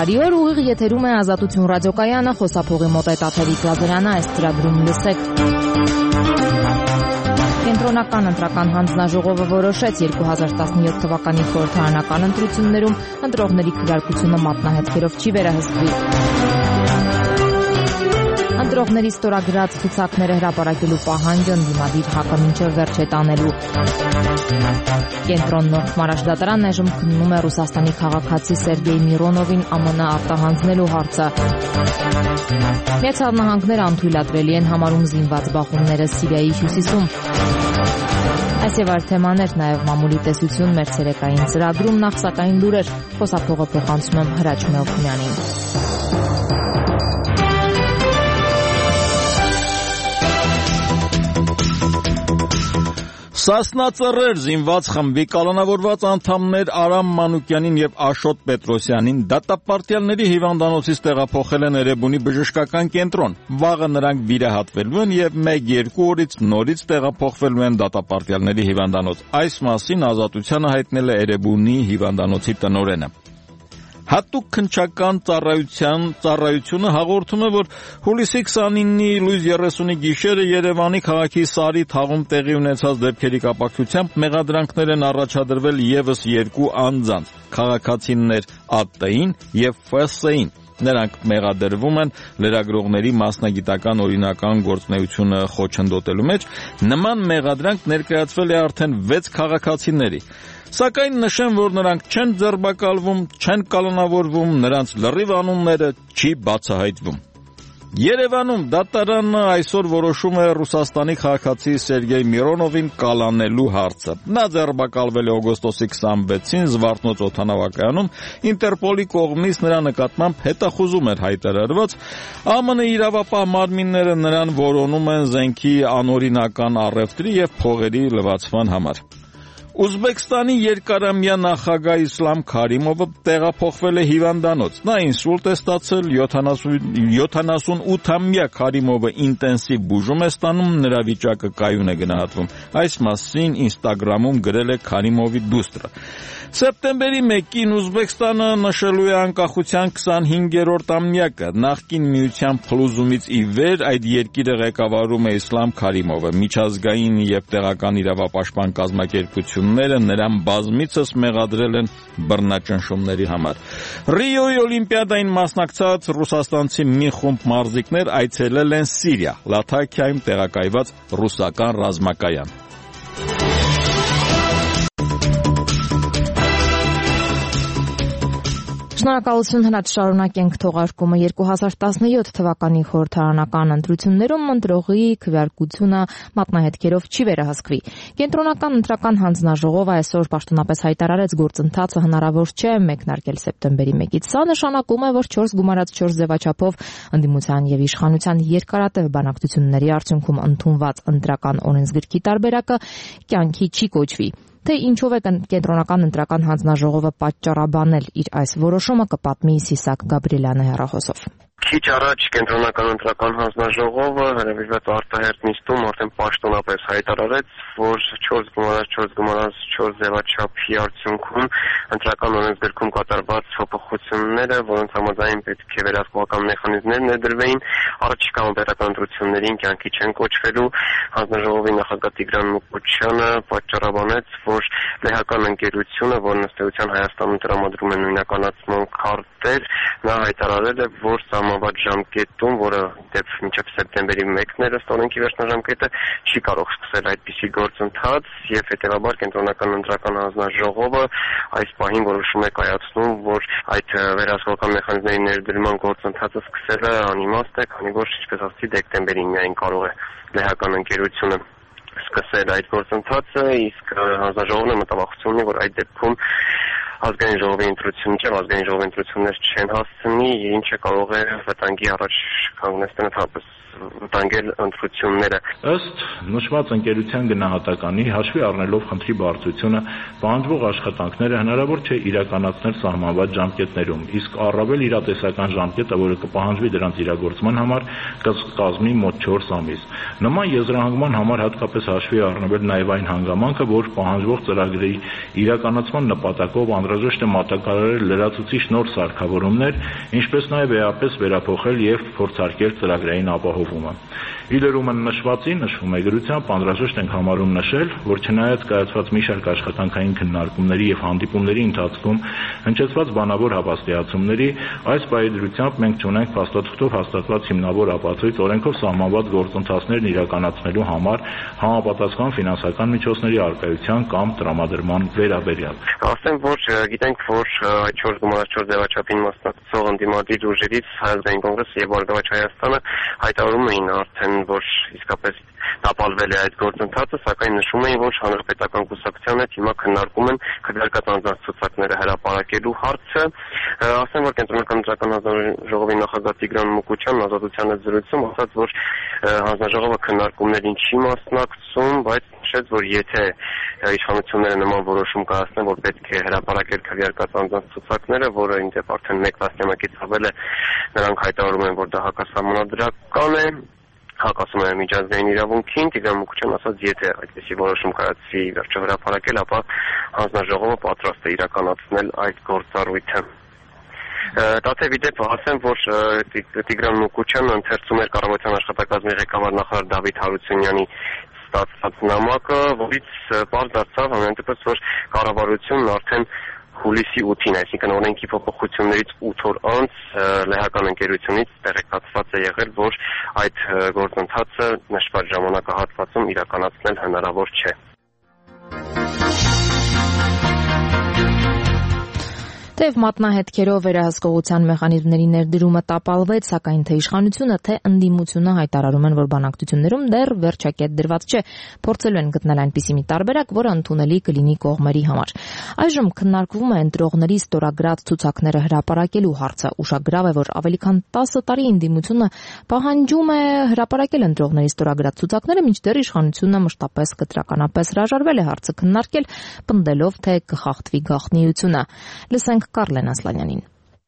Բարի օր, ուղիղ եթերում է Ազատություն ռադիոկայանը, խոսափողի մոտ է Տաթևիկ Լազարյանը, այս ծրագրում լսեք։ Կենտրոնական ընտրական հանձնաժողովը որոշեց 2017 թվականի խորհրդարանական ընտրություններում ընտրողների քվեարկությունը մատնահետքերով չի վերահսկվի։ Ընտրողների ստորագրած ցուցակները հրապարակելու պահանջը ընդդիմադիր ՀԱԿ-ը մինչև վերջ է տանելու։ Կենտրոնն Նորմարաշ-դատարանն այժմ քննում է Ռուսաստանի քաղաքացի Սերգեյ Միրոնովին ԱՄՆ արտահանձնելու հարցը։ Միացյալ Նահանգները անթույլատրելի են համարում զինված բախումները Սիրիայի հյուսիսում։ Այս եւ այլ թեմաներ, նաեւ մամուլի տեսություն մեր ցերեկային ծրագրում, նախ սակայն լուրեր, խոսափողը փոխանցում եմ Հրաչ Մելքոնյանին։ Սասնա Ծռեր զինված խմբի կալանավորված անդամներ Արամ Մանուկյանին եւ Աշոտ Պետրոսյանին դատապարտյալների հիվանդանոցից տեղափոխել են Էրեբունի բժշկական կենտրոն։ Վաղը նրանք վիրահատվելու են եւ 1-2 օրից նորից տեղափոխվելու են դատապարտյալների հիվանդանոց։ Այս մասին Ազատությանը հայտնել է Էրեբունի հիվանդանոցի տնօրենը։ Հատուկ քննչական ծառայությունը հաղորդում է, որ հուլիսի 29-ի լույս 30-ի գիշերը Երևանի քաղաքի Սարի թաղում տեղի ունեցած դեպքերի կապակցությամբ մեղադրանքներ են առաջադրվել եւս 2 անձանց՝ քաղաքացիներ ԱՏ-ին եւ ՖՍ-ին։ Նրանք մեղադրվում են լրագրողների մասնագիտական օրինական գործունեությունը խոչընդոտելու մեջ։ Նման մեղադրանք ներկայացվել է արդեն 6 քաղաքացիների։ Սակայն նշեմ, որ նրանք չեն ձերբակալվում, չեն կալանավորվում, նրանց լրիվ անունները չի բացահայտվում։ Երևանում դատարանը այսօր որոշում է Ռուսաստանի քաղաքացի Սերգեյ Միրոնովին կալանելու հարցը։ Նա ձերբակալվել է օգոստոսի 26-ին Զվարթնոց օդանավակայանում, Ինտերպոլի կողմից նրա նկատմամբ հետախուզում էր հայտարարված, ԱՄՆ իրավապահ մարմինները նրան որոնում են զենքի անօրինական առևտրի եւ փողերի լվացման համար։ Ուզբեկստանի երկարամյա նախագահ Իսլամ Քարիմովը տեղափոխվել է հիվանդանոց։ Նա ինսուլտ է ստացել, 78-ամյա Քարիմովը ինտենսիվ բուժում է ստանում, նրա վիճակը կայուն է գնահատվում։ Այս մասին Ինստագրամում գրել է Քարիմովի դուստրը։ Սեպտեմբերի 1-ին Ուզբեկստանը նշելու է անկախության 25-րդ ամյակը։ Նախկին միության փլուզումից ի վեր այդ երկիրը ղեկավարում է Իսլամ Քարիմովը։ Միջազգային եւ տեղական իրավապաշտպան կազմակերպությունները նրան բազմիցս մեղադրել են բռնաճնշումների համար։ Ռիոյի օլիմպիադային մասնակցած ռուսաստանցի մի խումբ մարզիկներ այցելել են Սիրիա, Լաթաքիայում տեղակայված ռուսական ռազմակայան։ Շնորհակալություն, Հրաչ, շարունակենք թողարկումը։ 2017 թվականի խորհրդարանական ընտրություններում ընտրողի քվեարկությունը մատնահետքերով չի վերահսկվի։ Կենտրոնական ընտրական հանձնաժողովը այսօր պաշտոնապես հայտարարեց, գործընթացը հնարավոր չէ մեկնարկել սեպտեմբերի 1-ից։ Սա նշանակում է, որ 4x4 ձևաչափով ընդդիմության եւ իշխանության երկարատև բանակցությունների արդյունքում ընդունված ընտրական օրենսգրքի տարբերակը կյանքի չի կոչվի։ Թե ինչով է կենտրոնական ընտրական հանձնաժողովը պատճառաբանել իր այս որոշումը, կպատմի Սիսակ Գաբրիելյանը հեռախոսով։ Քիչ առաջ կենտրոնական ընտրական հանձնաժողովը հրավիրված արտահերթ նիստում արդեն պաշտոնապես հայտարարեց, որ 4x4 ձևաչափի արդյունքում ընտրական օրենսգրքում կատարված փոփոխությունները, որոնց համաձայն պետք է վերահսկողական մեխանիզմներ ներդրվեին, առաջիկա պետական ընտրություններին կյանքի չեն կոչվելու։ Հանձնաժողովի նախագահ Տիգրան Մուկուչյանը պատճառաբանեց, որ լեհական ընկերությունը, որն ըստ էության Հայաստանում տրամադրում է նույնականացման քարտեր, նա հայտարարել է, որ սահմանված ժամկետում, որը դեպ մինչև սեպտեմբերի 1-ն էր ըստ օրենքի վերջնաժամկետը, չի կարող սկսել այդպիսի գործընթաց եւ հետեւաբար կենտրոնական ընտրական հանձնաժողովը այս պահին որոշում է կայացնում, որ այդ վերահսկողական մեխանիզմների ներդրման գործընթացը սկսելը անիմաստ է, քանի որ ինչպես ասացի դեկտեմբերին միայն կարող է լեհական ընկերությունը սկսել այդ գործընթացը, իսկ հանձնաժողովն մտավախություն ունի, որ այդ դեպքում ազգային ժողովի ընտրությունները ազգային ժողովի ընտրություններ չեն հասցնի, ինչը կարող է վտանգի առաջ կանգնել տենթապս վտանգել ընտրությունները։ Ըստ նշված ընկերության գնահատականի հաշվի առնելով խնդրի բարդությունը, պահանջվող աշխատանքները հնարավոր չէ իրականացնել սահմանված ժամկետներում, իսկ առավել իրատեսական ժամկետը, որը կպահանջվի դրանց իրագործման համար, կկազմի մոտ 4 ամիս։ Նման եզրահանգման համար հատկապես հաշվի առնվել նաև այն հանգամանքը, որ պահանջվող ծրագրի իրականացման նպատակով անհրաժեշտ է մատակարարել լրացուցիչ նոր սարքավորումներ, ինչպես նաև էապես վերափոխել եւ փորձարկել ծրագրային ապահովումը։ Իդերումը նշվածին նշվում է գրությամբ անհրաժեշտ ենք համարում նշել, որ չնայած կայացված մի շարք աշխատանքային քննարկումների եւ հանդիպումների ընթացքում հնչեցված բանավոր հավաստիացումների, այս պայմանությամբ մենք ունենք փաստաթղթով հաստատված հիմնավոր ապացույց օրենքով սահմանված գործընթացներն իրականացնելու համար համապատասխան ֆինանսական միջոցների առկայության կամ տրամադրման վերաբերյալ։ Ասեմ, որ գիտենք, որ այդ 4 գումարած 4 ձևաչափին մասնակցող ընդդիմադիր ուժերից Հայաստանի կոնգրեսը եւ Բարգավաճ Հայաստանը հայտարարում էին արդեն, որ իսկապես տապալվել է այդ գործընթացը, սակայն նշում էին, որ հանրապետական կուսակցության հետ հիմա քննարկում են քվեարկած անձանց ցուցակները հրապարակելու հարցը։ Ասեմ, որ Կենտրոնական ընտրական հանձնաժողովի նախագահ Տիգրան Մուկուչյանն Ազատության հետ զրույցում ասաց, որ հանձնաժողովը քննարկումներին չի մասնակցում, բայց նշեց, որ եթե իշխանությունները նման որոշում կայացնեն, որ պետք է հրապարակել քվեարկած անձանց ցուցակները, որը ինդեպ արդեն 1 տասնամյակից ավել է, նրանք հայտարարում են, որ դա հակասահմանադրական է, հակասում է միջազգային իրավունքին։ Տիգրան Մուկուչյանն ասաց, եթե այդպիսի որոշում կայացվի վերջը հրապարակել, ապա հանձնաժողովը պատրաստ է իրականացնել այդ գործառույթը։ Տաթևի դեպ ասեմ, որ Տիգրան Մուկուչյանը ընթերցում էր կառավարության աշխատակազմի ղեկավար նախարար Դավիթ Հարությունյանի ստացված նամակը, որից պարզ դարձավ ամեն դեպս, որ կառավարությունն արդեն հուլիսի 8-ին, այսինքն օրենքի փոփոխություններից 8 օր անց լեհական ընկերությունից տեղեկացված է եղել, որ այդ գործընթացը նշված ժամանակահատվածում իրականացնել հնարավոր չէ։ Թեև մատնահետքերով վերահսկողության մեխանիզմների ներդրումը տապալվեց, սակայն թե իշխանությունը, թե ընդդիմությունը հայտարարում են, որ բանակցություններում դեռ վերջակետ դրված չէ, փորձելու են գտնել այնպիսի մի տարբերակ, որը ընդունելի կլինի կողմերի համար։ Այժմ քննարկվում է ընտրողների ստորագրած ցուցակները հրապարակելու հարցը։ Ուշագրավ է, որ ավելի քան 10 տարի ընդդիմությունը պահանջում է հրապարակել ընտրողների ստորագրած ցուցակները, մինչդեռ իշխանությունը մշտապես կտրականապես հրաժարվել է հարցը քննարկել, պնդելով, թե կխախտվի գաղտնիությունը։ Լսենք Կարլեն Ասլանյանին։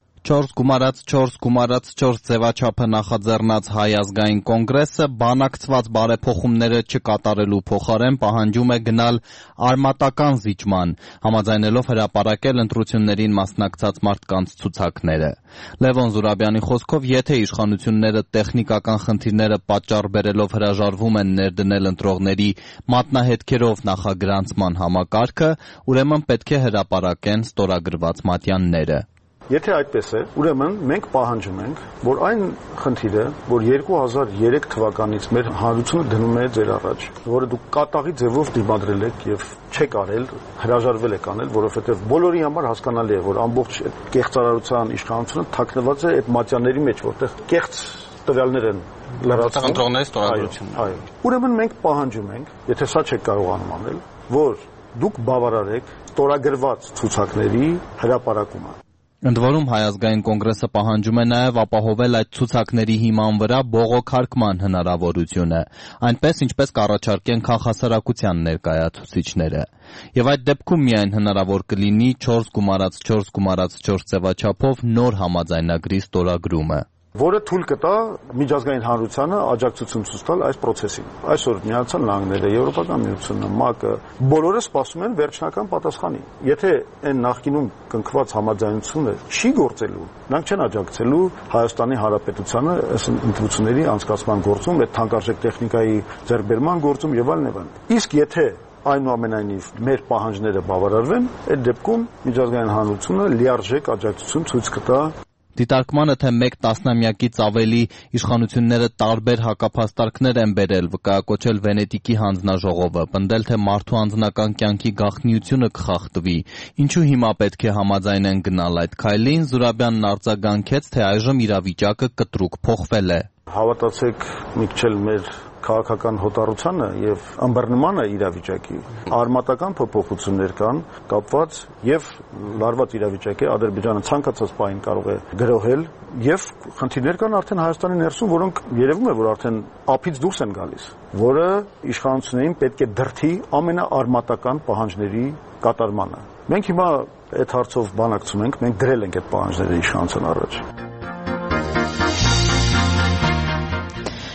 4 գումարած 4 ձևաչափը նախաձեռնած Հայ ազգային կոնգրեսը բանակցված բարեփոխումները չկատարելու փոխարեն պահանջում է գնալ արմատական զիջման, համաձայնելով հրապարակել ընտրություններին մասնակցած մարդկանց ցուցակները։ Լևոն Զուրաբյանի խոսքով, եթե իշխանությունները տեխնիկական խնդիրները պատճառ բերելով հրաժարվում են ներդնել ընտրողների մատնահետքերով նախագրանցման համակարգը, ուրեմն պետք է հրապարակեն ստորագրված մատյանները։ Եթե այդպես է, ուրեմն մենք պահանջում ենք, որ այն խնդիրը, որ 2003 թվականից մեր հանրությունը դնում է ձեր առաջ, որը դուք կատաղի ձևով դիմադրել եք եւ չեք արել, հրաժարվել եք անել, որովհետեւ բոլորի համար հասկանալի է, որ ամբողջ կեղծարարության իշխանությունը թաքնված է այդ մատյանների մեջ, որտեղ կեղծ տվյալներ են լրացվում ընտրողների ստորագրությունը։ Այո։ Ուրեմն մենք պահանջում ենք, եթե սա չեք կարողանում անել, որ դուք բավարարեք ստորագրված ցուցակների հրապարակումը։ Ընդ որում Հայ ազգային կոնգրեսը պահանջում է նաև ապահովել այդ ցուցակների հիման վրա բողոքարկման հնարավորությունը, այնպես ինչպես կառաջարկեն քաղաքասարակության ներկայացուցիչները։ Եվ այդ դեպքում միայն հնարավոր կլինի 4 գումարած 4 ձևաչափով նոր համաձայնագրի ստորագրումը, որը թույլ կտա միջազգային հանրությանը աջակցություն ցույց տալ այս process-ին։ Այսօր Միացյալ Նահանգները, Եվրոպական միությունը, ՄԱԿ-ը բոլորը սպասում են վերջնական պատասխանի։ Եթե այն նախկինում կնքված համաձայնությունը չի գործելու, նրանք չեն աջակցելու Հայաստանի Հանրապետությանը այս ընտրությունների անցկացման գործում, այդ թանկարժեք տեխնիկայի ձեռքբերման գործում եւ այլն։ Իսկ եթե այնուամենայնիվ մեր պահանջները բավարարվեն, այդ դեպքում միջազգային հանրությունը լիարժեք աջակցություն ցույց կտա։ Դիտարկմանը, թե 1 տասնամյակից ավելի իշխանությունները տարբեր հակափաստարկներ են բերել, վկայակոչել Վենետիկի հանձնաժողովը, պնդել, թե մարդու անձնական կյանքի գաղտնիությունը կխախտվի, ինչու հիմա պետք է համաձայնեն գնալ այդ քայլին, Զուրաբյանն արձագանքեց, թե այժմ իրավիճակը կտրուկ փոխվել է։ Հավատացեք, մի քիչ մեր քաղաքական հոտառությանը եւ ըմբռնմանը իրավիճակի արմատական փոփոխություններ կան կապված եւ լարված իրավիճակի Ադրբեջանը ցանկացած պահին կարող է գրոհել եւ խնդիրներ կան արդեն Հայաստանի ներսում, որոնք երևում է, որ արդեն ափից դուրս են գալիս, որը իշխանություններին պետք է դրթի ամենաարմատական պահանջների կատարմանը։ Մենք հիմա այդ հարցով բանակցում ենք, մենք գրել ենք այդ պահանջները իշխանության առաջ։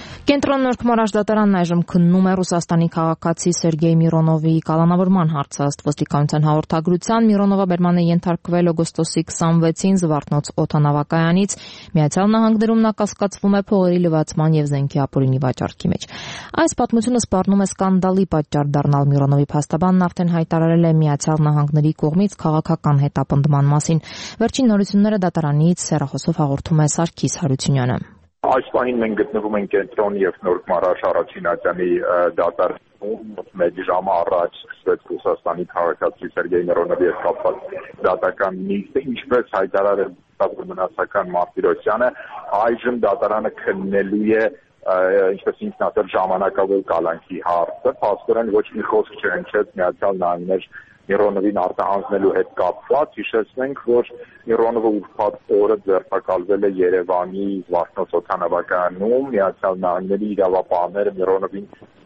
Կենտրոն Նոր Քմար դատարանն այժմ քննում է Ռուսաստանի քաղաքացի Սերգեյ Միրոնովի կալանավորման հարցը։ Ըստ ոստիկանության հաղորդագրության Միրոնովը բերման է ենթարկվել օգոստոսի 26-ին Զվարթնոց օդանավակայանից։ Միացյալ Նահանգներում նա կասկածվում է փողերի լվացման եւ զենքի ապօրինի վաճառքի մեջ։ Այս պատմությունը սպառնում է սկանդալի պատճառ դառնալ Միրոնովի փաստաբանն արդեն հայտարարել է Միացյալ Նահանգների կողմից քաղաքական հետապնդման մասին։ Վերջին նորությունները դատարանից հեռախոսով հաղորդում է Սարգիս Հարությունյանը։ Այս պահին մենք գտնվում ենք կենտրոն եւ Նոր Քմար առաջին ատյանի դատարանում, մեկ ժամ առաջ սկսվեց Ռուսաստանի քաղաքացի Սերգեյ Միրոնովի հետ կապված դատական նիստը, ինչպես հայտարարել մնացական Մարտիրոսյանը, այժմ դատարանը քննելու է ինչպես ինքն ասել ժամանակավոր կալանքի հարցը, փաստորեն ոչ մի խոսք չհնչեց Միացյալ Նահանգներ Միրոնովին արտահանձնելու հետ կապված, հիշեցնենք, որ Միրոնովը ուրբաթ օրը ձերբակալվել է Երևանի Զվարթնոց օդանավակայանում, Միացյալ Նահանգների իրավապահները Միրոնովին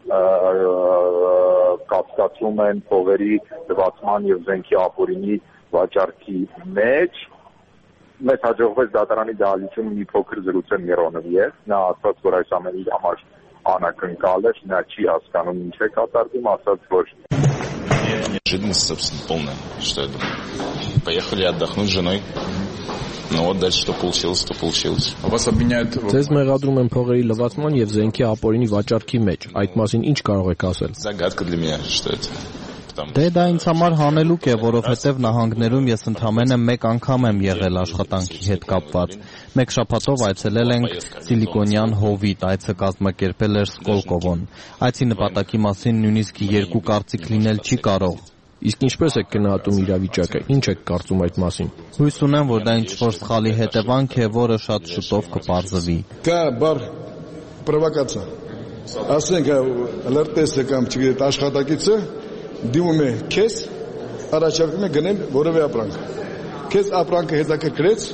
կասկածում են փողերի լվացման եւ զենքի ապօրինի վաճառքի մեջ։ Մեզ հաջողվեց դատարանի դահլիճում մի փոքր զրուցել Միրոնովի հետ, նա ասաց, որ այս ամենի համար անակնկալ է, նա չի հասկանում ինչ է կատարվում, ասաց, որ Неожиданность, собственно, полная, что я думаю. Поехали отдохнуть с женой. Ну вот дальше что получилось, то получилось. Вас обвиняют... Ձեզ մեղադրում են փողերի լվացման եւ զենքի ապօրինի վաճառքի մեջ։ Այդ մասին ինչ կարող եք ասել։ Загадка для меня, что это. Դե դա ինձ համար հանելուկ է, որովհետև նահանգներում ես ընդամենը մեկ անգամ եմ եղել աշխատանքի հետ կապված։ Մեկ շաբաթով այցելել ենք Սիլիկոնյան հովիտ, այցը կազմակերպել էր Սկոլկովոն։ Այցի նպատակի մասին նույնիսկ երկու կարծիք լինել չի կարող։ Իսկ ինչպես եք գնահատում իրավիճակը, ինչ եք կարծում այդ մասին։ Հույս ունեմ, որ դա ինչ-որ սխալի հետևանք է, որը շատ շուտով կպարզվի։ Կա բար պրովոկացիա։ Ասենք լրտեսը կամ չգիտեք աշխատակիցը դիմում է քեզ, առաջարկում է գնել որևէ ապրանք։ Քեզ ապրանքը հետաքրքրեց,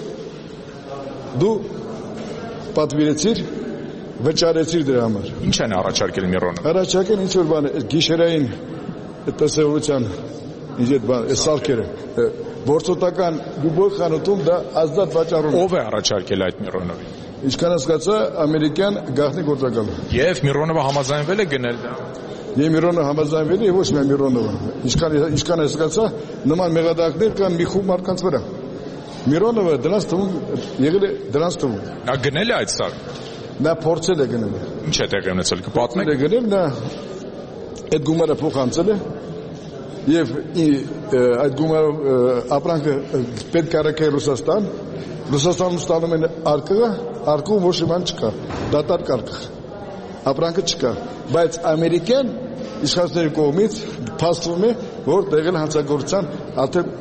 դու պատվիրեցիր, վճարեցիր դրա համար։ Ինչ են առաջարկել Միրոնովը։ Առաջարկել ինչ որ բան, գիշերային տեսողության ինչ այդ բան, սարքերը, գործոտական դուբոյ խանութում դա ազատ վաճառում։ Ով է առաջարկել այդ Միրոնովին։ Ինչքան հասկացա, ամերիկյան գաղտնի գործակալը։ Եվ Միրոնովը համաձայնվել է գնել դա։ Եվ Միրոնովը համաձայնվել է, ոչ միայն Միրոնովը։ Ինչքան հասկացա, նման մեղադրանքներ կան մի խումբ մարդկանց վրա։ Միրոնովը դրանց թվում եղել է դրանց թվում։ Նա գնել է այդ սար։ Նա փորձել է գնել։ Ինչ է տեղի ունեցել, կպատմեք։ Գնել նա այդ գումարը փոխանցել է եւ այդ գումարով ապրանքը պետք է առաքել Ռուսաստան։ Ռուսաստանում ստանում են արկղում ոչ մի բան չկա, դատարկ արկղ, ապրանքը չկա, բայց ամերիկյան իշխանությունների կողմից փաստվում է, որ տեղել հանցագործության արդեն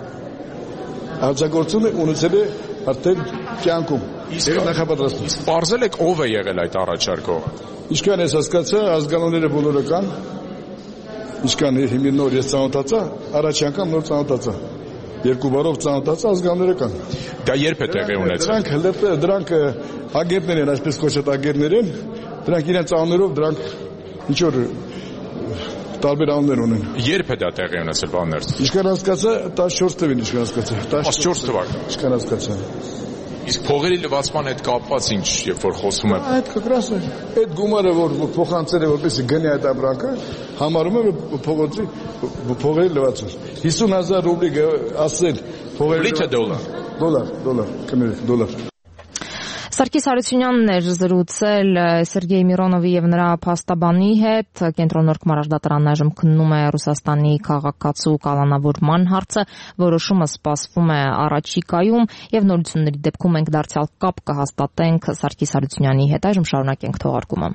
հանցագործությունը ունեցել է արդեն կյանքում։ Իսկ նախապատրաստում։ Իսկ բարձել եք ով է եղել այդ առաջարկողը։ Ինչքան ես հասկացա, ազգանունները բոլորը կան։ Ինչքան հիմա նոր ես ծանոթացա, առաջ անգամ նոր ծանոթացա։ Երկու բառով ծանոթացա, ազգանունները կան։ Դա երբ է տեղի ունեցել։ Դրանք ագենտներ են, այսպես կոչված ագենտներ են։ Դրանք իրենց անուններով դրանք ինչ որ տարբեր անուններ ունեն։ Երբ է դա տեղի ունեցել բաններ։ Ինչքան հասկացա, 14 թվին ինչքան հասկացա։ 14 թվական։ Ինչքան հասկացա։ Իսկ փողերի լվացման հետ կապված ինչ, երբ որ խոսում է։ Այդ կգրաս է։ Այդ գումարը որ փոխանցել է որպեսզի գնի այդ ապրանքը, համարում է փողերի լվացում։ 50,000 ռուբլի ասել փողերի Լիթ դոլար։ Դոլար։ Սարգիս Հարությունյանն էր զրուցել Սերգեյ Միրոնովի եւ նրա փաստաբանի հետ։ Կենտրոն Նոր Քմար դատարանն այժմ քննում է Ռուսաստանի քաղաքացու կալանավորման հարցը, որոշումը սպասվում է առաջիկայում եւ նորությունների դեպքում մենք դարձյալ կապ կհաստատենք Սարգիս Հարությունյանի հետ։ Այժմ շարունակենք թողարկումը։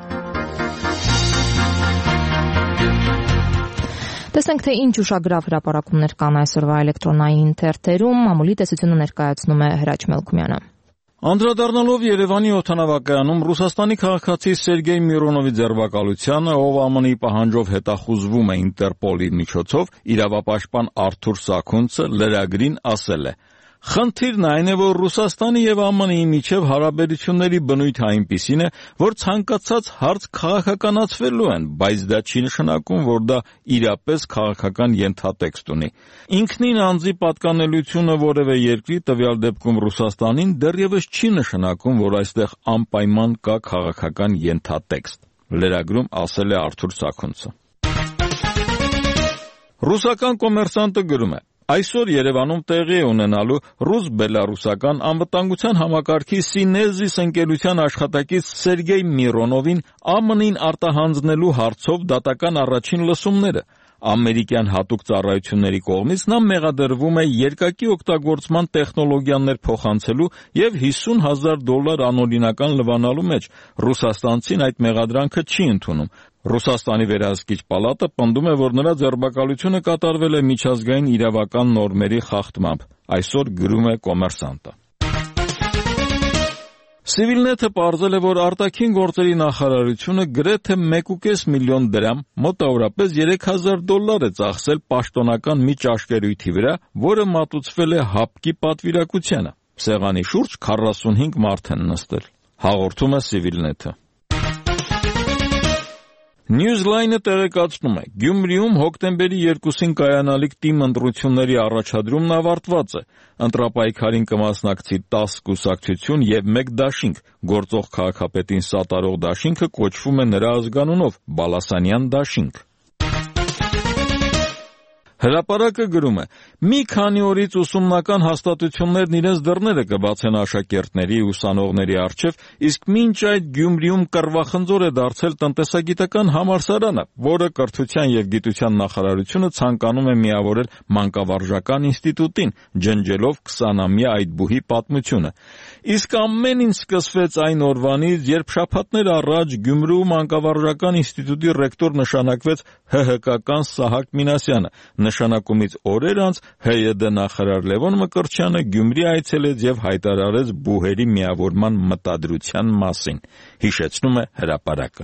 Տեսնենք, թե ինչ ուշագրավ հրապարակումներ կան այսօրվա էլեկտրոնային թերթերում։ Մամուլի տեսությունը ներկայացնում է Հրաչ Մելքումյանը։ Անդրադառնալով Երևանի օդանավակայանում Ռուսաստանի քաղաքացի Սերգեյ Միրոնովի ձերբակալությանը, ով ԱՄՆ-ի պահանջով հետախուզվում է Ինտերպոլի միջոցով, իրավապաշտպան Արթուր Սաքունցը լրագրին ասել է. Խնդիրն այն է, որ Ռուսաստանի եւ ԱՄՆ-ի միջև հարաբերությունների բնույթը այնպիսին է, որ ցանկացած հարց քաղաքականացվելու են, բայց դա չի նշանակում, որ դա իրապես քաղաքական ենթատեքստ ունի։ Ինքնին անձի պատկանելությունը որևէ երկրի, տվյալ դեպքում Ռուսաստանին, դեռևս չի նշանակում, որ այստեղ անպայման կա քաղաքական ենթատեքստ։ Լրագրում ասել է Արթուր Սաքունցը։ Ռուսական կոմերսանտը գրում է. Այսօր Երևանում տեղի է ունենալու ռուս-բելարուսական անվտանգության համակարգի Սինեզիս ընկերության աշխատակից Սերգեյ Միրոնովին ԱՄՆ-ին արտահանձնելու հարցով դատական առաջին լսումները։ Ամերիկյան հատուկ ծառայությունների կողմից նա մեղադրվում է երկակի օգտագործման տեխնոլոգիաներ փոխանցելու եւ $50,000 անօրինական լվանալու մեջ։ Ռուսաստանցին այդ մեղադրանքը չի ընդունում։ Ռուսաստանի վերահսկիչ պալատը պնդում է, որ նրա ձերբակալությունը կատարվել է միջազգային իրավական նորմերի խախտմամբ։ Այսօր գրում է Կոմերսանտը։ Civilnet-ը պարզել է, որ արտաքին գործերի նախարարությունը գրեթե 1.5 միլիոն դրամ, մոտավորապես $3,000 է ծախսել պաշտոնական մի ճաշկերույթի վրա, որը մատուցվել է ՀԱՊԿ-ի պատվիրակությանը։ Սեղանի շուրջ 45 մարդ են նստել։ Հաղորդում է Civilnet-ը։ Newsline-ը տեղեկացնում է. Գյումրիում հոկտեմբերի 2-ին կայանալիք թիմ ընտրությունների առաջադրումն ավարտված է։ Ընտրապայքարին կմասնակցի 10 կուսակցություն եւ 1 դաշինք։ Գործող քաղաքապետին սատարող դաշինքը կոչվում է նրա ազգանունով՝ Բալասանյան դաշինք։ Հրապարակը գրում է. մի քանի օրից ուսումնական հաստատություններն իրենց դռները կբացեն աշակերտների ու ուսանողների առջև, իսկ մինչ այդ Գյումրիում կռվախնձոր է դարձել տնտեսագիտական համալսարանը, որը Կրթության եւ Գիտության նախարարությունը ցանկանում է միավորել մանկավարժական ինստիտուտին, ջնջելով 20-ամյա այդ բուհի պատմությունը։ Իսկ ամեն ինչ սկսվեց այն օրվանից, երբ շաբաթներ առաջ Գյումրու մանկավարժական ինստիտուտի ռեկտոր նշանակվեց ՀՀԿ-ական Սահակ Մինասյանը։ Նշանակումից օրեր անց ՀՅԴ նախարար Լևոն Մկրտչյանը Գյումրի այցելեց եւ հայտարարեց բուհերի միավորման մտադրության մասին։ Հիշեցնում է հրապարակը։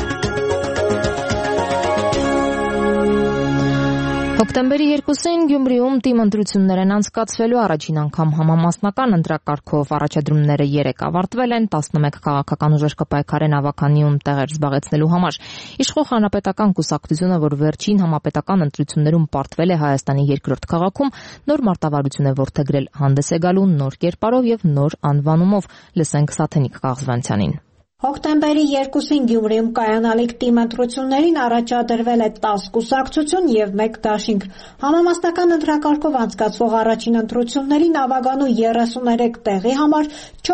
Հոկտեմբերի 2-ին Գյումրիում թիմ ընտրություններ են անցկացվելու առաջին անգամ համամասնական ընտրակարգով առաջադրումները 3 ավարտվել են, 11 քաղաքական ուժեր կպայքարեն ավականիում տեղեր զբաղեցնելու համար։ Իշխող հանրապետական կուսակցությունը, որ վերջին համապետական ընտրություններում պարտվել է Հայաստանի երկրորդ քաղաքում, նոր մարտավարություն է որդեգրել, հանդես է գալու նոր կերպարով եւ նոր անվանումով։ Լսենք Սաթենիկ Կաղզվանցյանին։ Հոկտեմբերի 2-ին Գյումրիում կայանալիք թիմ ընտրություններին առաջադրվել է 10 կուսակցություն եւ 1 դաշինք։ Համամասնական ընտրակարգով անցկացվող առաջին ընտրություններին ավագանու 33 տեղի համար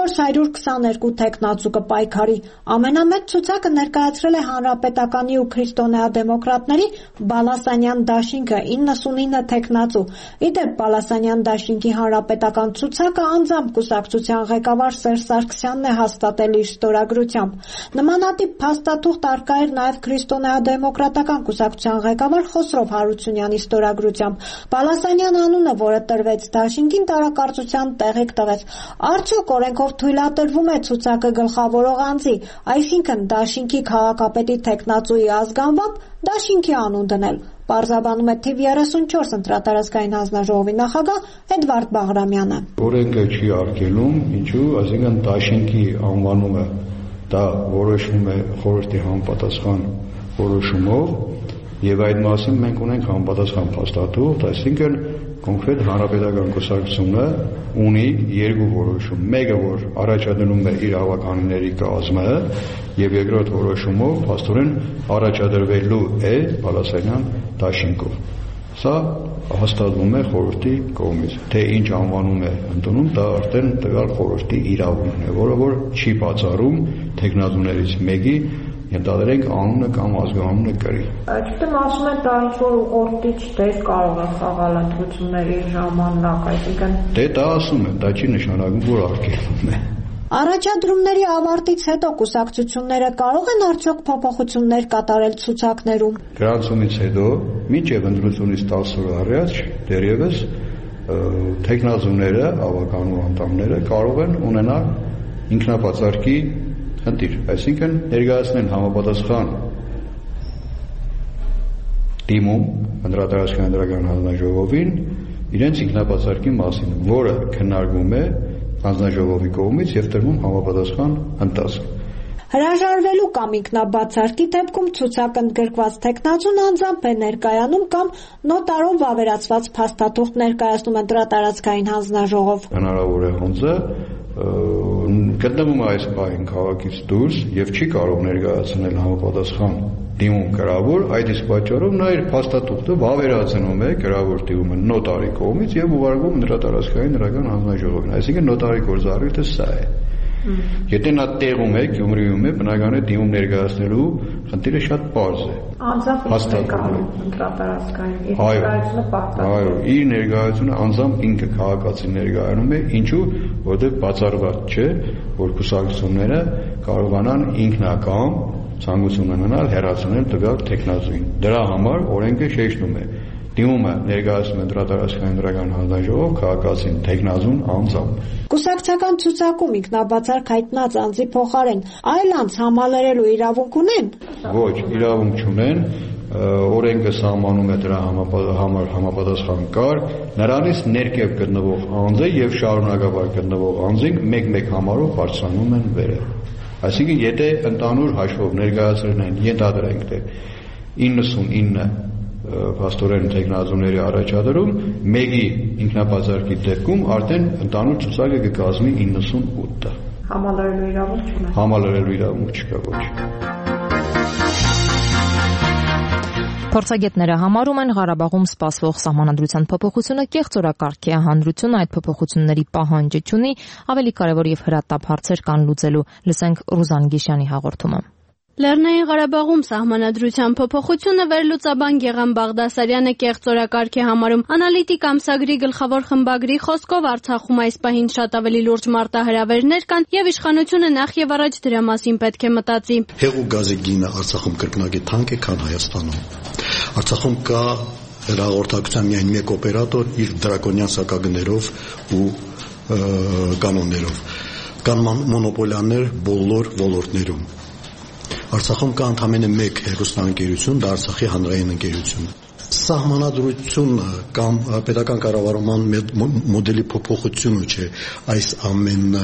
422 թեկնածու կպայքարի։ Ամենամեծ ցուցակը ներկայացրել է Հանրապետականի ու քրիստոնեադեմոկրատների Բալասանյան դաշինքը 99 թեկնածու։ Իդեպ Բալասանյան դաշինքի հանրապետական ցուցակը անձամբ կուսակցության ղեկավար Սերժ Սարգսյանն է հաստատել իր ստորագրությամբ։ Նմանատիպ փաստաթուղթ արկա էր նաև քրիստոնեադեմոկրատական կուսակցության ղեկավար Խոսրով Հարությունյանի ստորագրությամբ։ Բալասանյան անունը, որը տրվեց դաշինքին, տարակարծության տեղիք տվեց։ Արդյոք օրենքով թույլատրվում է ցուցակը գլխավորող անձի, այսինքն դաշինքի քաղաքապետի թեկնածուի ազգանվամբ դաշինքի անուն դնել։ Պարզաբանում է թիվ 34 ընտրատարածքային հանձնաժողովի նախագահ Էդվարդ Բաղրամյանը։ Օրենքը չի արգելում, ինչու, այսինքն դաշինքի անվանումը դա որոշվում է խորհրդի համապատասխան որոշումով եւ այդ մասին մենք ունենք համապատասխան փաստաթուղթ, այսինքն կոնկրետ հանրապետական կուսակցությունը ունի երկու որոշում, մեկը որ առաջադրում է իր ավականների կազմը եւ երկրորդ որոշումով փաստորեն առաջադրվելու է Բալասանյան դաշինքով։ Սա հաստատվում է խորհրդի կողմից, թե ինչ անվանում է ընդունում, դա արդեն տվյալ խորհրդի իրավունքն է, որը որ չի բացառում թեկնածուներից մեկի ենթադրենք անունը կամ ազգանունը կրի։ Այդտեղ ասում են դա ինչ-որ ուղղորդիչ դեր կարող է խաղալ ընտրությունների ժամանակ, այսինքն դա ասում են, դա չի նշանակում, որ արգելվում է։ Առաջադրումների ավարտից հետո կուսակցությունները կարող են արդյոք փոփոխություններ կատարել ցուցակներում։ Գրանցումից հետո, մինչև ընտրությունից 10 օր առաջ, դեռևս թեկնածուները, ավականու անդամները կարող են ունենալ ինքնաբացարկի խնդիր, այսինքն ներկայացնեն համապատասխան դիմում ընտրատարածքային հանձնաժողովին իրենց ինքնաբացարկի մասին, որը քննարկվում է հանձնաժողովի կողմից եւ տրվում համապատասխան ընթացք։ Հրաժարվելու կամ ինքնաբացարկի դեպքում ցուցակ ընդգրկված տեխնացուն անձամբ է ներկայանում կամ նոտարով վավերացված փաստաթուղթ ներկայացնում ընտրատարածքային հանձնաժողով։ Հնարավոր է անձը գտնվում է այս պահին քաղաքից դուրս եւ չի կարող ներկայացնել համապատասխան դիմում գրավոր, այդ իսկ պատճառով նա իր փաստաթուղթը վավերացնում է գրավոր դիմումը նոտարի կողմից եւ ուղարկում ընտրատարածքային նրական հանձնաժողովին, այսինքն նոտարի գործառույթը սա է։ Եթե նա տեղում է, Գյումրիում է, բնական է դիմում ներկայացնելու խնդիրը շատ պարզ է։ Անձամբ ընտրատարածքային այո, իր ներկայացումը անձամբ ինքը քաղաքացին ներկայանում է, ինչու, որտեղ բացառված չէ, որ կուսակցությունները կարողանան ինքնակամ ցանկություն ունենալ հեռացնել տվյալ տեխնազույն։ Դրա համար օրենքը շեշտում է դիմումը ներկայացնում ընտրատարածքային նրական հանձնաժողով քաղաքացին տեխնազուն անձամբ։ Կուսակցական ցուցակում ինքնաբացարկ հայտնած անձի փոխարեն այլ անձ համալրելու իրավունք ունեն։ Ոչ, իրավունք չունեն, օրենքը սահմանում է դրա համար համապատասխան կարգ, նրանից ներքև գտնվող անձը եւ շարունակաբար գտնվող անձին մեկ-մեկ համարով բարձրանում են վերև։ Այսինքն, եթե ընդհանուր հաշվով ներկայացրել են, ենթադրենք թե 99 փաստորեն տեխնազուների առաջադրում, մեկի ինքնաբացարկի դեպքում արդեն ընդհանուր ցուցակը կկազմի 98-ը։ Համալրելու իրավունք չունեն։ Համալրելու իրավունք չկա, ոչ։ Փորձագետները համարում են Ղարաբաղում սպասվող սահմանադրության փոփոխությունը կեղծորակարգ է, հանրությունը այդ փոփոխությունների պահանջը չունի, ավելի կարևոր եւ հրատապ հարցեր կան լուծելու։ Լսենք Ռուզան Գիշյանի հաղորդումը։ Լեռնային Ղարաբաղում սահմանադրության փոփոխությունը վերլուծաբան Գեղամ Բաղդասարյանը կեղծորակարգ է համարում։ Անալիտիկ ամսագրի գլխավոր խմբագրի խոսքով Արցախում այս պահին շատ ավելի լուրջ մարտահրավերներ կան եւ իշխանությունը նախ եւ առաջ դրա մասին պետք է մտածի։ Հեղուկ գազի գինը Արցախում կրկնակի թանկ է, քան Հայաստանում։ Արցախում կա հեռահաղորդակցության միայն մեկ օպերատոր իր դրակոնյան սակագներով ու կանոններով։ Կան մոնոպոլիաներ բոլոր ոլորտներում։ Արցախում կա ընդամենը մեկ հեռուստաընկերություն, դա Արցախի հանրային ընկերությունը։ Սահմանադրությունը կամ պետական կառավարման մոդելի փոփոխությունը չէ այս ամենը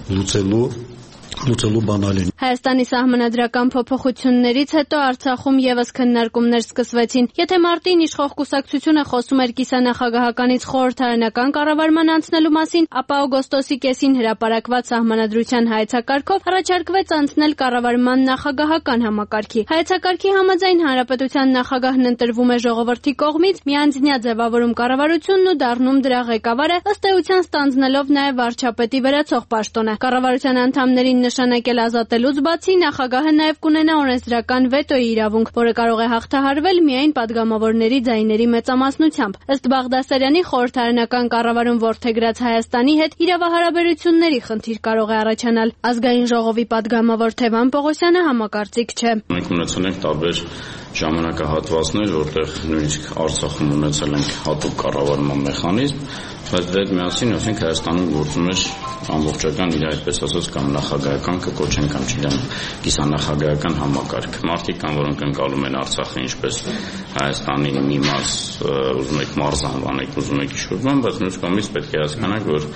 լուծելու բանալին։ Հայաստանի սահմանադրական փոփոխություններից հետո Արցախում եւս քննարկումներ սկսվեցին։ Եթե մարտին իշխող կուսակցությունը խոսում էր կիսանախագահականից խորհրդարանական կառավարման անցնելու մասին, ապա օգոստոսի կեսին հրապարակված սահմանադրության հայեցակարգով առաջարկվեց անցնել կառավարման նախագահական համակարգի։ Հայեցակարգի համաձայն հանրապետության նախագահն ընտրվում է ժողովրդի կողմից, միանձնյա ձևավորում կառավարությունն ու դառնում դրա ղեկավարը, ըստ էության ստանձնելով նաեւ վարչապետի վերացող պաշտոնը։ Կառավարության անդամներին նշանակել ազատելուց բացի նախագահը նաև կունենա օրենսդրական վետոյի իրավունք, որը կարող է հաղթահարվել միայն падգամավորների ձայների մեծամասնությամբ։ Ըստ Բաղդասարյանի խորհրդարանական կառավարում որդեգրած Հայաստանի հետ իրավահարաբերությունների խնդիր կարող է առաջանալ։ Ազգային ժողովի падգամավոր Թևան Պողոսյանը համակարծիք չէ։ Մենք ունեցել ենք տարբեր ժամանակահատվածներ, որտեղ նույնիսկ Արցախում ունեցել ենք հատուկ կառավարման մեխանիզմ, բայց դեռ միասին ասենք Հայաստանում գործում էր ամբողջական իր այդպես ասած կամ նախագահական կկոչեն կամ չգիտեմ կիսանախագահական համակարգ։ Մարդիկ կան, որոնք ընկալում են Արցախը ինչպես Հայաստանի մի մաս, ուզում եք մարզ անվանեք, ուզում եք ինչ-որ բան, բայց մյուս կողմից պետք է հասկանաք, որ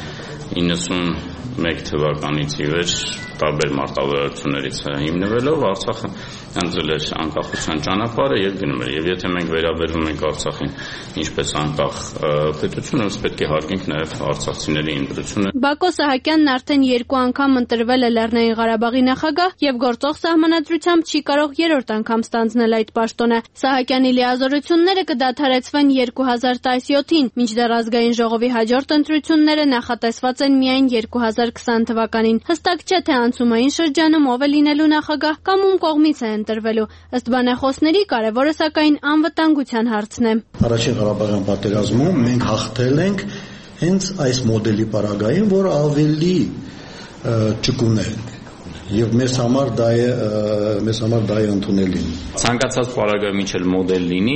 91 թվականից ի վեր տարբեր մարտավարություններից հիմնվելով Արցախը ընտրել էր անկախության ճանապարհը եւ գնում էր։ Եվ եթե մենք վերաբերվում ենք Արցախին ինչպես անկախ պետություն, ըստ պետք է հարգենք նաեւ արցախցիների ընտրությունը։ Բակո Սահակյանն արդեն 2 անգամ ընտրվել է Լեռնային Ղարաբաղի նախագահ եւ գործող սահմանադրությամբ չի կարող 3-րդ անգամ ստանձնել այդ պաշտոնը։ Սահակյանի լիազորությունները կդադարեցվեն 2017-ին, մինչդեռ ազգային ժողովի հաջորդ ընտրությունները նախատեսված են միայն 2020 թվականին։ Հստակ չէ, թե անցումային շրջանում ով է լինելու նախագահ կամ ում կողմից է ընտրվելու։ Ըստ բանախոսների կարևորը սակայն անվտանգության հարցն է։ Առաջին Ղարաբաղյան պատերազմում մենք հաղթել ենք հենց այս մոդելի պարագային, որ ավելի ճկուն է եւ մեզ համար դա է ընդունելի։ Ցանկացած պարագայում ինչ-էլ մոդել լինի,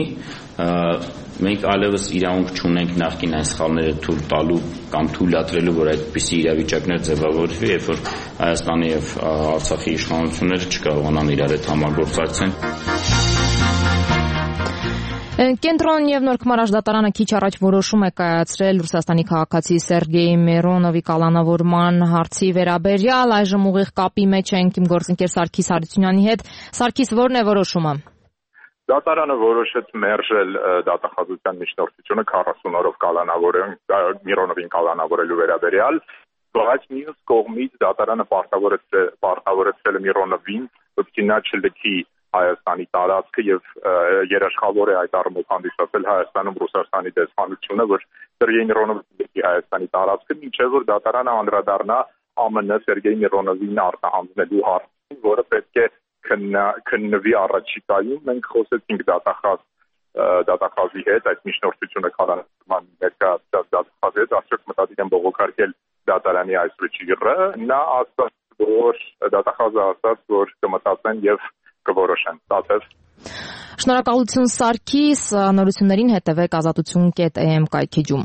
մենք այլևս իրավունք չունենք նախկին այս սխալները թույլ տալու կամ թույլատրելու, որ այդպիսի իրավիճակներ ձևավորվի, երբ որ Հայաստանի եւ Արցախի իշխանությունները չկարողանան իրար հետ համագործակցեն։ Կենտրոն եւ Նոր Քմարաշ-դատարանը քիչ առաջ որոշում է կայացրել Ռուսաստանի քաղաքացի Սերգեյ Միրոնովի կալանավորման հարցի վերաբերյալ։ Այժմ ուղիղ կապի մեջ ենք իմ գործընկեր Սարգիս Հարությունյանի հետ։ Սարգիս, ո՞րն է որոշումը։ Դատարանը որոշեց մերժել դատախազության միջնորդությունը 40 օրով Միրոնովին կալանավորելու վերաբերյալ, բայց մյուս կողմից դատարանը պարտավորեցրել է Միրոնովին, որպեսզի նա չլքի Հայաստանի տարածքը եւ երաշխավոր է այդ առումով հանդիսացել Հայաստանում Ռուսաստանի դեսպանությունը, որ Սերգեյ Միրոնովը լքի Հայաստանի տարածքը, մինչեւ որ դատարանը անդրադառնա ԱՄՆ Սերգեյ Միրոնովին արտահանելու հարցին, որը պետք է քննվի առաջիկայում։ Մենք խոսեցինք դատախազի հետ, այդ միջնորդությունը կալանավորման ներկայացած դատախազի հետ, արդյոք մտադիր են բողոքարկել դատարանի այս վճիռը։ Նա ասաց, որ դատախազը ասաց, որ կմտածեն եւ կորոշեն։ Դատև։ Շնորհակալություն Սարգիս, նորություններին հետևեք azatutun.am կայքեջում։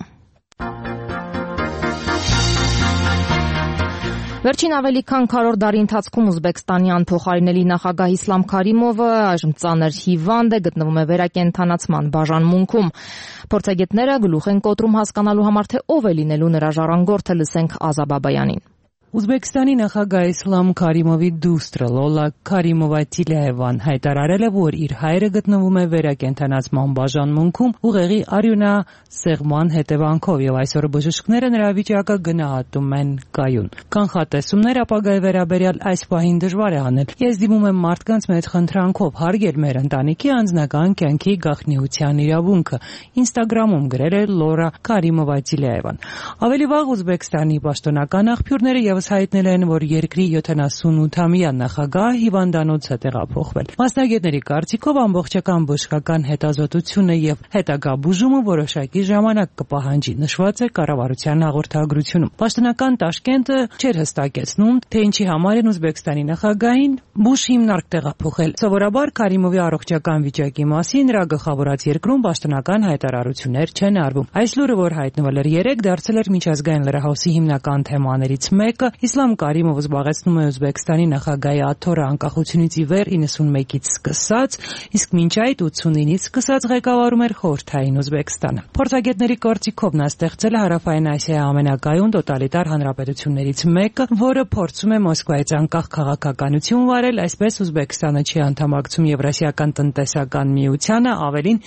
Վերջին ավելի քան քառորդ դարի ընթացքում Ուզբեկստանի անփոխարինելի նախագահ Իսլամ Քարիմովը այժմ ծանր հիվանդ է, գտնվում է վերակենդանացման բաժանմունքում։ Փորձագետները գլուխ են կոտրում հասկանալու համար, թե ով է լինելու նրա ժառանգորդը, լսենք Ազա Բաբայանին։ Ուզբեկստանի նախագահ Իսլամ Քարիմովի դուստրը Լոլա Քարիմովա-Տիլիևան հայտարարել է, որ իր հայրը գտնվում է վերակենդանացման բաժանմունքում ուղեղի արյունասեղման հետևանքով եւ այսօր բժիշկները նրա վիճակը գնահատում են կայուն։ Կանխատեսումներ ապագայի վերաբերյալ այս պահին դժվար է անել։ Ես դիմում եմ մարդկանց մեծ խնդրանքով հարգել մեր ընտանիքի անձնական կյանքի գաղտնիության իրավունքը, Ինստագրամում գրել է Լորա Քարիմովա-Տիլիևան։ Ավելի վաղ Ուզբեկստանի պաշտոնական աղբյուրները եւս հայտնել են, որ երկրի 78-ամյա նախագահը հիվանդանոց է տեղափոխվել։ Մասնագետների կարծիքով ամբողջական բժշկական հետազոտությունը եւ հետագա բուժումը որոշակի ժամանակ կպահանջի, նշված է կառավարության հաղորդագրությունում։ Պաշտոնական Տաշկենտը չէր հստակեցնում, թե ինչի համար են Ուզբեկստանի նախագահին բուժ հիմնարկ տեղափոխել։ Սովորաբար Քարիմովի առողջական վիճակի մասին նրա գլխավորած երկրում պաշտոնական հայտարարություններ չեն արվում։ Այս լուրը, որ հայտնվել էր երեկ, դարձել էր միջազգային լրահոսի հիմնական թեմաներից մեկը։ Իսլամ Կարիմովը զբաղեցնում է Ուզբեկստանի նախագահի աթոռը անկախությունից ի վեր 91-ից սկսած, իսկ մինչ այդ 89-ից սկսած ղեկավարում էր խորհրդային Ուզբեկստանը։ Փորձագետների կարծիքով նա ստեղծել է Հարավային Ասիայի ամենակայուն տոտալիտար հանրապետություններից մեկը, որը փորձում է Մոսկվայից անկախ քաղաքականություն վարել, այսպես Ուզբեկստանը չի անդամակցում Եվրասիական տնտեսական միությանը, ավելին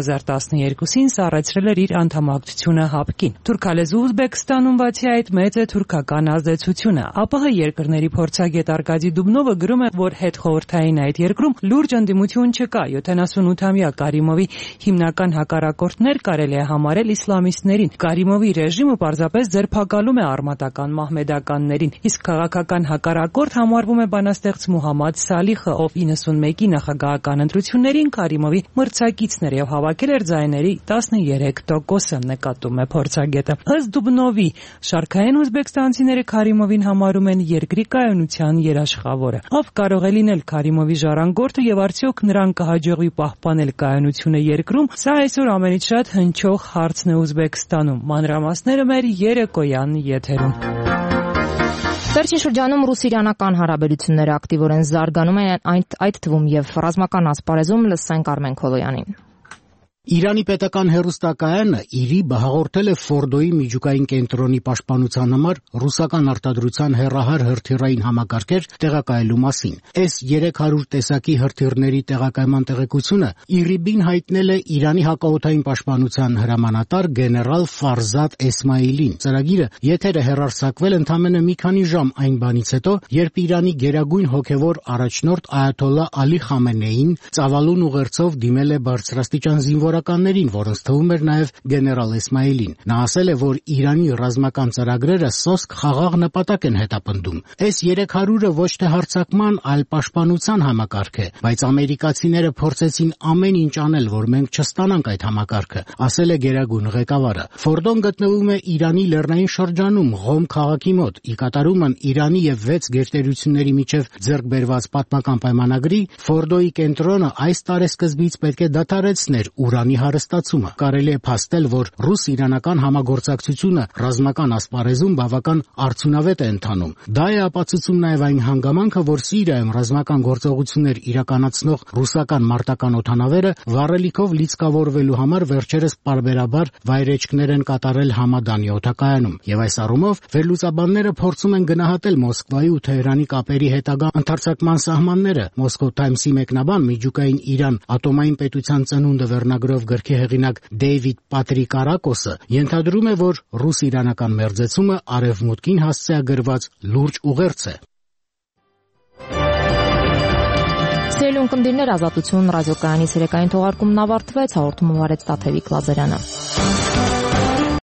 2012-ին սառեցրել էր իր անդամակցությունը ՀԱՊԿ-ին։ Թուրքալեզու Ուզբեկստանում բացի այդ մեծ է թուրքական ազդեցությունը։ ԱՊՀ երկրների փորձագետ Արկադի Դուբնովը գրում է, որ հետխորհրդային այդ երկրում լուրջ ընդդիմություն չկա։ 78-ամյա Կարիմովի հիմնական հակառակորդներ կարելի է համարել իսլամիստներին։ Կարիմովի ռեժիմը պարզապես ձերբակալում է արմատական մահմեդականներին, իսկ քաղաքական հակառակորդ համարվում է բանաստեղծ Մուհամմադ Սալիխը, ով 91-ի նախագահական ընտրություններին Կարիմովի մրցակիցն էր եւ հավաքել էր ձայների 13%-ը, նկատում է փորձագետը։ Ըստ Դուբնովի, շարքային ուզբեկստանցիները Քարիմովին համարում են երկրի կայունության երաշխավորը։ Ով կարող է լինել Քարիմովի ժառանգորդը եւ արդյոք նրան կհաջողվի պահպանել կայունությունը երկրում, սա այսօր ամենից շատ հնչող հարցն է Ուզբեկստանում։ Մանրամասները մեր երեկոյան եթերում։ Վերջին շրջանում ռուս-իրանական հարաբերությունները ակտիվորեն զարգանում են, այդ թվում եւ ռազմական ասպարեզում, լսենք Արմեն Քոլոյանին։ Իրանի պետական հեռուստակայանը ԻՐԻԲ հաղորդել է Ֆորդոյի միջուկային կենտրոնի պաշտպանության համար ռուսական արտադրության հեռահար հրթիռային համակարգեր տեղակայելու մասին։ S-300 տեսակի հրթիռների տեղակայման տեղեկությունը ԻՌԻԲ-ին հայտնել է Իրանի հակաօդային պաշտպանության հրամանատար գեներալ Ֆարզադ Էսմայիլին։ Ծրագիրը եթեր է հեռարձակվել ընդամենը մի քանի ժամ այն բանից հետո, երբ Իրանի գերագույն հոգևոր առաջնորդ Այաթոլլա Ալի Խամենեին ծավալուն ուղերձով դիմել է բարձրաստիճան զինվորականներին, որոնց թվում էր նաև գեներալ Էսմայիլին։ Նա ասել է, որ Իրանի ռազմական ծրագրերը սոսկ խաղաղ նպատակ են հետապնդում։ S-300-ը ոչ թե հարձակման, այլ պաշտպանության համակարգ է, բայց ամերիկացիները փորձեցին ամեն ինչ անել, որ մենք չստանանք այդ համակարգը, ասել է գերագույն ղեկավարը։ Ֆորդոն գտնվում է Իրանի լեռնային շրջանում, Ղոմ քաղաքի մոտ։ Ի կատարումն Իրանի եւ 6 գերտերությունների միջև ձեռք բերված պատմական պայմանագրի Ֆորդոյի կենտրոնը այս տարեսկզբից պետք է դադարեցներ ուրանի Իրանի հարստացումը։ Կարելի է փաստել, որ ռուս-իրանական համագործակցությունը ռազմական ասպարեզում բավական արդյունավետ է ընթանում։ Դա է ապացուցում նաև այն հանգամանքը, որ Սիրիայում ռազմական գործողություններ իրականացնող ռուսական մարտական օդանավերը վառելիքով լիցքավորվելու համար վերջերս պարբերաբար վայրէջքներ են կատարել Համադանի օդակայանում։ Եվ այս առումով վերլուծաբանները փորձում են գնահատել Մոսկվայի ու Թեհրանի կապերի հետագա ընդարձակման սահմանները։ Moscow Times-ի մեկնաբան միջուկային Իրան ատոմային պետության ծնունդը վերնագրով գրքի հեղինակ Դեյվիդ Պատրիկարակոսը ենթադրում է, որ ռուս-իրանական մերձեցումը արևմուտքին հասցեագրված լուրջ ուղերձ է։ Սիրելի ունկնդիրներ, Ազատություն ռադիոկայանի ցերեկային թողարկումն ավարտվեց, հաղորդումը վարեց Տաթևիկ Լազարյանը։